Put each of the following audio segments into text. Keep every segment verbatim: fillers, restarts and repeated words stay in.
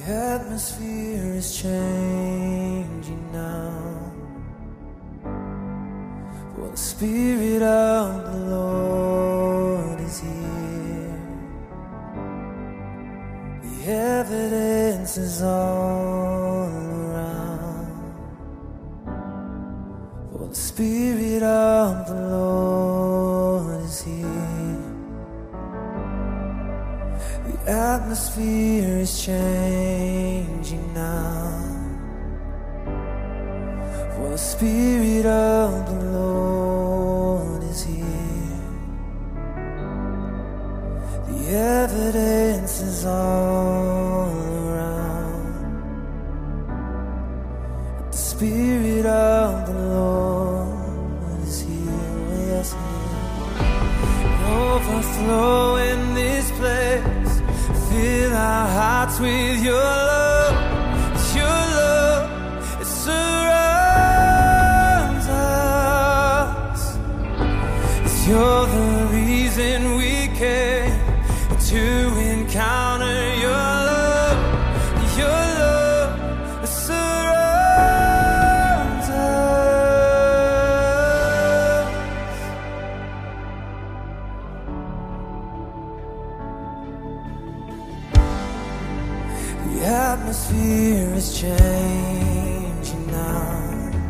The atmosphere is changing now, for the Spirit of the Lord is here. The evidence is all around, for the Spirit of the Lord is here. The atmosphere is changing now, for the Spirit of the Lord is here. The evidence is all around, that the Spirit of the Lord is here. Yes, overflow in this place. Fill our hearts with your love, your love, it surrounds us. It's you're the reason we came to encounter your love, your love, it surrounds us. The atmosphere is changing now,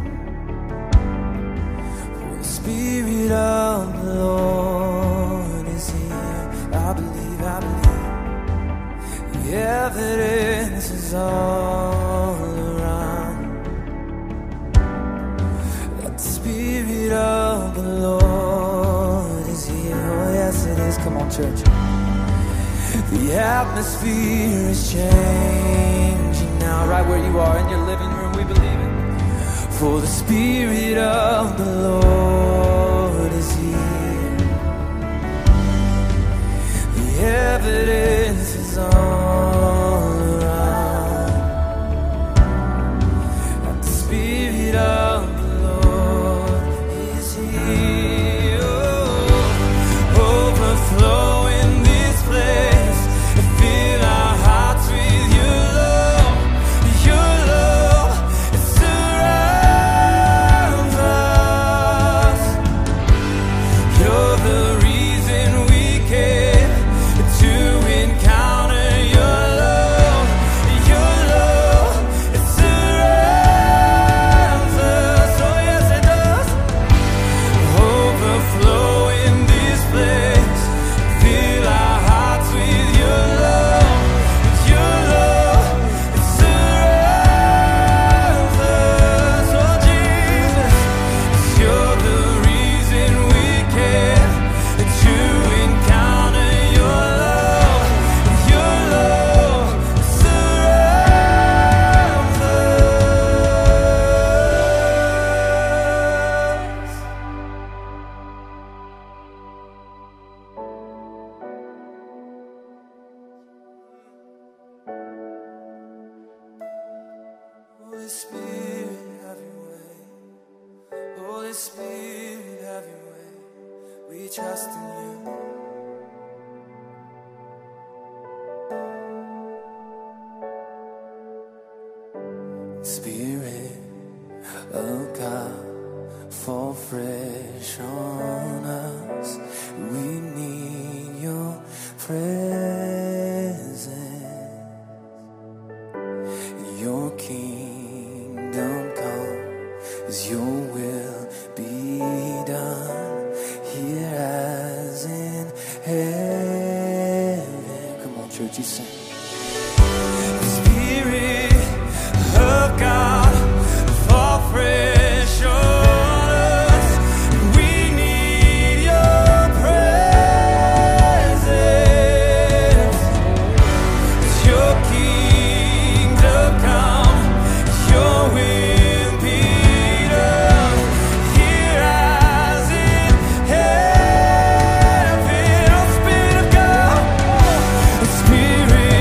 for the Spirit of the Lord is here. I believe, I believe. The evidence is all around, that the Spirit of the Lord is here. Oh yes it is. Come on, church. The atmosphere is changing now, right where you are in your living room, we believe it. For the Spirit of the Lord is here. The evidence is all around, that the Spirit of the Lord is here. Oh, overflow in this place. Holy Spirit, have your way. Holy Spirit, have your way. We trust in you. Spirit of God, fall fresh on us. We need your presence. Your kingdom come, as your will be done, here as in heaven. Come on, church, you sing. Spirit of God, fall fresh on us. We need your presence. As your kingdom come, as your will be done, here as in heaven. Oh, Spirit of God, Spirit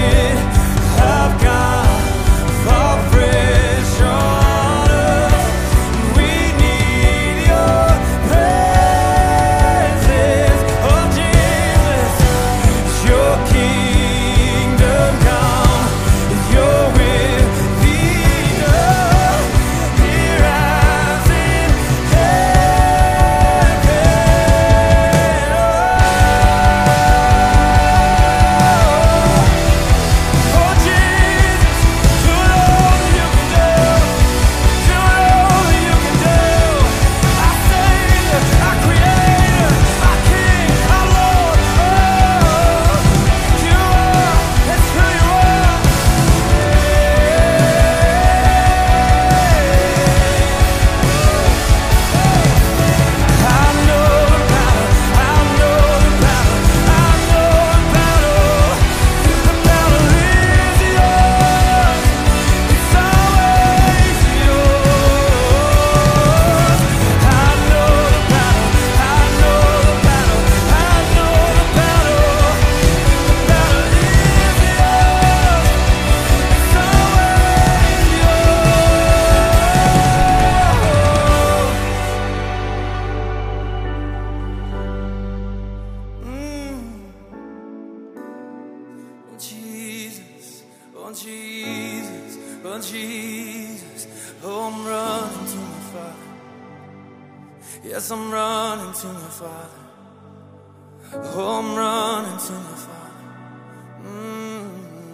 Oh Jesus, oh Jesus, oh I'm running to my Father. Yes, I'm running to my Father. Oh, I'm running to my Father. Mm,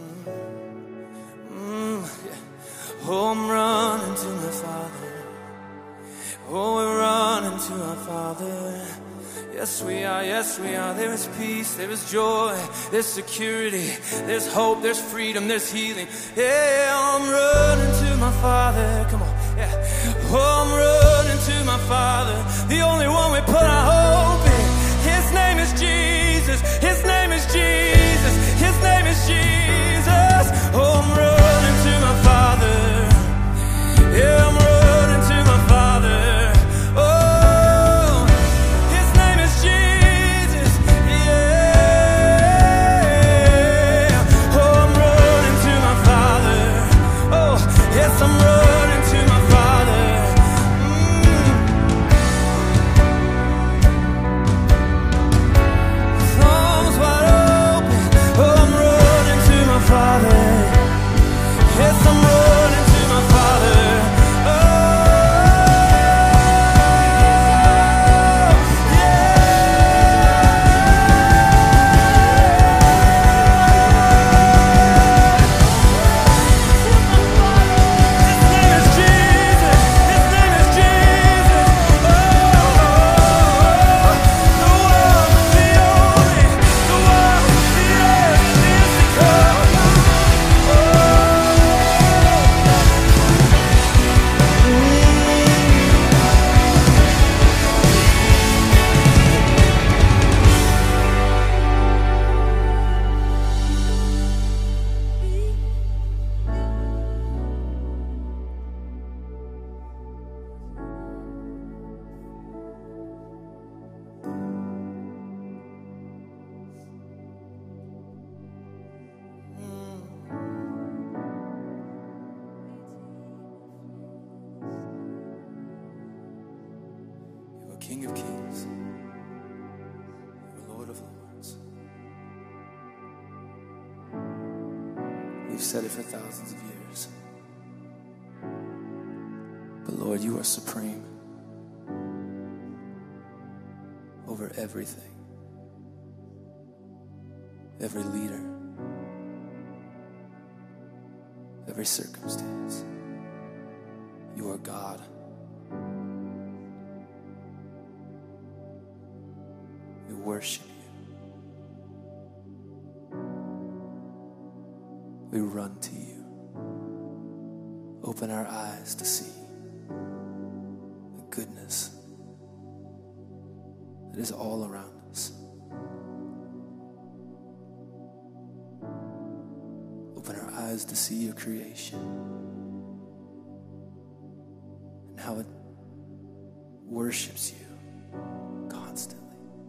mm, yeah. Oh, I'm running to my Father. Oh, we're running to our Father. Yes, we are, yes, we are. There is peace, there is joy, there's security, there's hope, there's freedom, there's healing. Yeah, I'm running to my Father. Come on, yeah. Oh, I'm running to my Father, the only one we put our hope in. His name is Jesus, His name is Jesus, His name is Jesus. Oh, I'm running to my Father. Yeah, I'm running to my Father. I'm running to my Father. Mm. Arms wide open. Oh, I'm running to my Father. Yes, I'm running to my Father. Oh, King of Kings, you're Lord of Lords. We've said it for thousands of years. But Lord, you are supreme over everything, every leader, every circumstance. You are God. We worship you. We run to you. Open our eyes to see the goodness that is all around us. Open our eyes to see your creation and how it worships you constantly.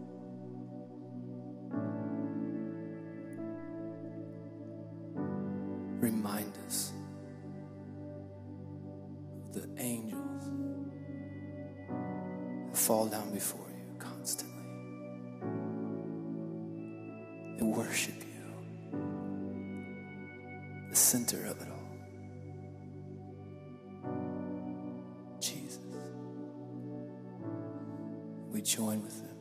Remind us of the angels that fall down before you constantly. They worship you, the center of it all. Jesus. We join with them.